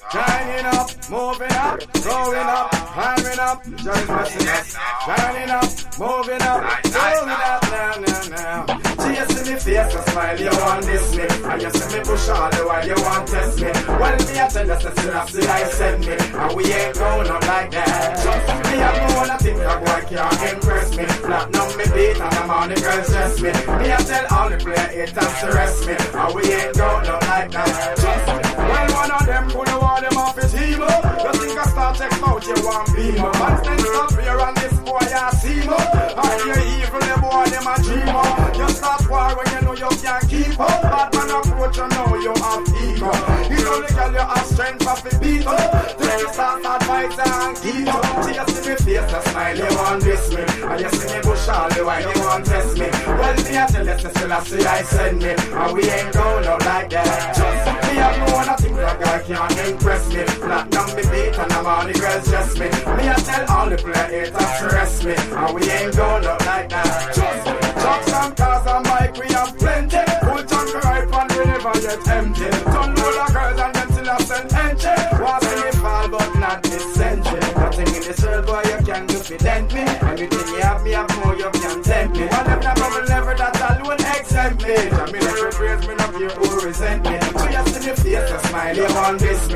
Shining up, moving up, growing up, climbing up, just blessing us. Shining up, moving up, growing up, now. So you see me face a smile, you want this me, and you see me push all the while you want test me. Well, me I tell you, still I send me, and we ain't going up like that. Just me, I know one thing that boy can't impress me. Platinum me beat, and I'm on the girls dress me. Me I tell all the player haters to rest me, and we ain't going up like that. Just well, one of them pull the wall, them off his heel. You think I start text out, you want beam up. And then stop here on this boy, I see mo. And you evil, the boy, them a dream up. You start war when you know you can't keep up. Bad man approach, you know you have ego. You know the girl, you have strength for the beat up. Then you start advice and keep up. So you see me face a smile, you want this me. And you see me push all the while, you want test me. Well, me I tell you, still I send me. And we ain't going out like that. Just me, I know one thing that guy can't impress me. Platinum me beat and I'm on the girls dress me. Me I tell all the player haters to rest me. And we ain't going up like that. Just trucks and cars and bike we have plenty. Full tank right and we never get empty. Ton full of girls and them still have send entry. Want see me fall but not this century. Nothing in this world boy you can do fi dent me. Everything you have me have more you can tempt me. One of them bubble never that alone exempt me. I mean never praise me not fear who resent me. So you see me face a smile you want this me.